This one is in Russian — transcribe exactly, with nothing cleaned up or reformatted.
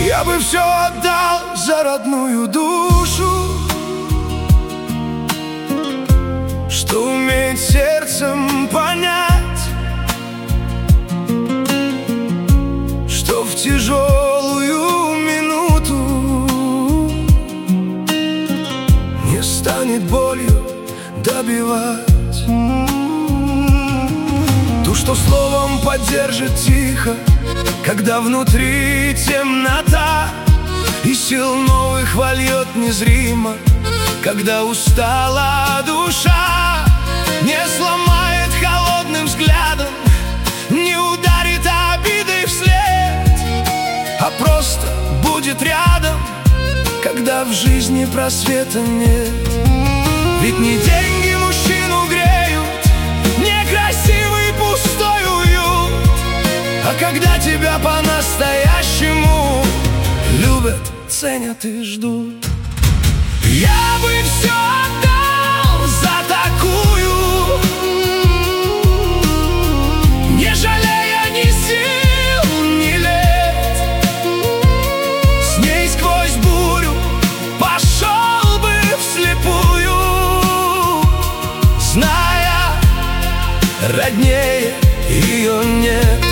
Я бы все отдал за родную душу, что умеет сердцем понять, что в тяжелую минуту не станет болью добивать. Ту, что словом поддержит тихо, когда внутри темнота, и сил новых вольет незримо, когда устала душа. Не сломает холодным взглядом, не ударит обидой вслед, а просто будет рядом, когда в жизни просвета нет. Ведь не деньги мужчину греют, не красивый пустой уют, а когда тебя по-настоящему любят, ценят и ждут. Я бы все отдал за такую, не жалея ни сил, ни лет. С ней сквозь бурю пошел бы вслепую, зная, роднее ее нет.